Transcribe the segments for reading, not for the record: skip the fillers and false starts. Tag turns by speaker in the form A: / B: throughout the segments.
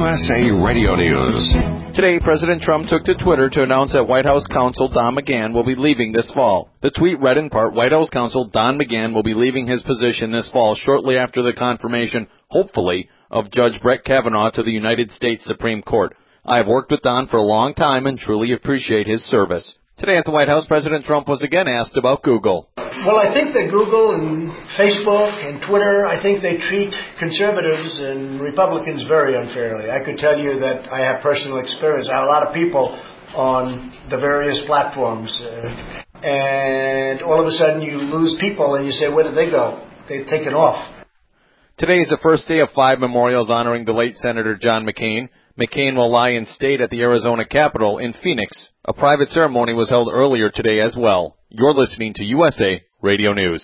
A: USA Radio News.
B: Today, President Trump took to Twitter to announce that White House counsel Don McGahn will be leaving this fall. The tweet read in part, White House counsel Don McGahn will be leaving his position this fall shortly after the confirmation, hopefully, of Judge Brett Kavanaugh to the United States Supreme Court. I have worked with Don for a long time and truly appreciate his service. Today at the White House, President Trump was again asked about Google.
C: Well, I think that Google and Facebook and Twitter, I think they treat conservatives and Republicans very unfairly. I could tell you that I have personal experience. I have a lot of people on the various platforms, and all of a sudden you lose people and you say, where did they go? They've taken off.
B: Today is the first day of 5 memorials honoring the late Senator John McCain. McCain will lie in state at the Arizona Capitol in Phoenix. A private ceremony was held earlier today as well. You're listening to USA Radio News.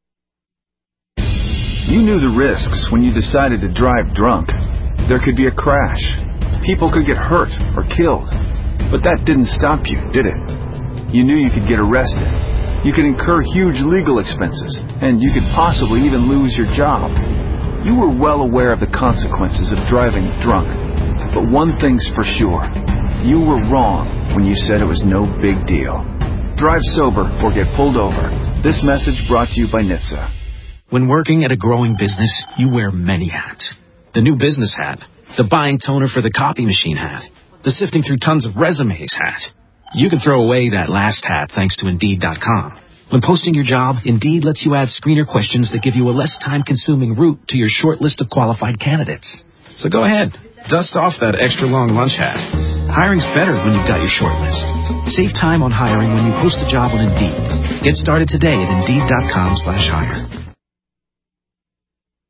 D: You knew the risks when you decided to drive drunk. There could be a crash. People could get hurt or killed. But that didn't stop you, did it? You knew you could get arrested. You could incur huge legal expenses, and you could possibly even lose your job. You were well aware of the consequences of driving drunk. But one thing's for sure. You were wrong when you said it was no big deal. Drive sober or get pulled over. This message brought to you by NHTSA.
E: When working at a growing business, you wear many hats. The new business hat, the buying toner for the copy machine hat, the sifting through tons of resumes hat. You can throw away that last hat thanks to Indeed.com. When posting your job, Indeed lets you add screener questions that give you a less time-consuming route to your short list of qualified candidates. So go ahead. Dust off that extra long lunch hat. Hiring's better when you've got your short list. Save time on hiring when you post a job on Indeed. Get started today at Indeed.com/hire.